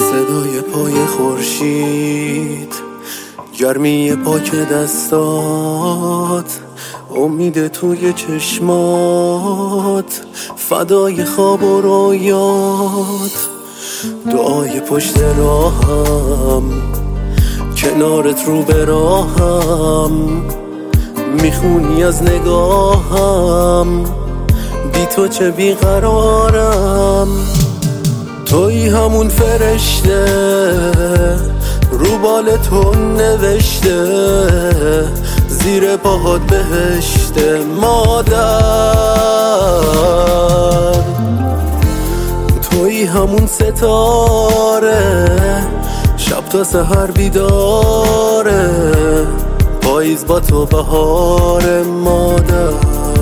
صدای پای خورشید، گرمی پاک دستات، امید توی چشمات، فدای خواب و رویات، دعای پشت راهم، کنارت رو به راهم، میخونی از نگاهم، بی تو چه بیقرارم. توی همون فرشته رو بال تو نوشته، زیر پاهات بهشته مادر. توی همون ستاره شب تا سحر بیداره، پاییز با تو بهار مادر.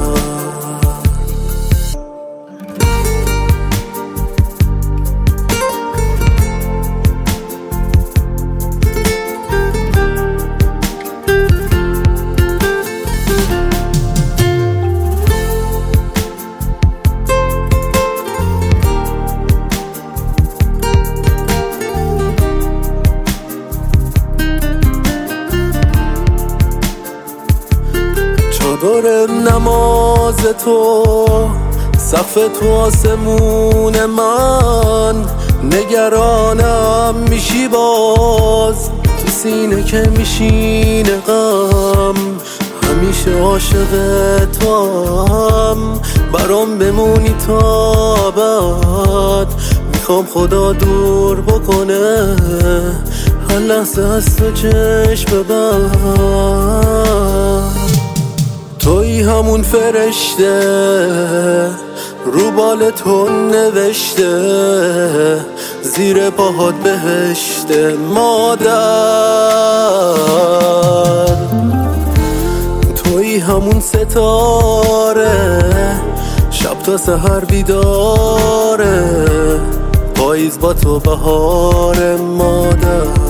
چادر نماز تو، سقف تو آسمون من، نگرانم میشی باز، تو سینه که میشینه غم، همیشه عاشق تو هم، برام بمونی تا بعد، میخوام خدا دور بکنه هر لحظه از تو چشم ببند. توی همون فرشته رو بال تو نوشته، زیر پاهات بهشته مادر. توی همون ستاره شب تا سحر بیداره، پاییز با تو بهار مادر.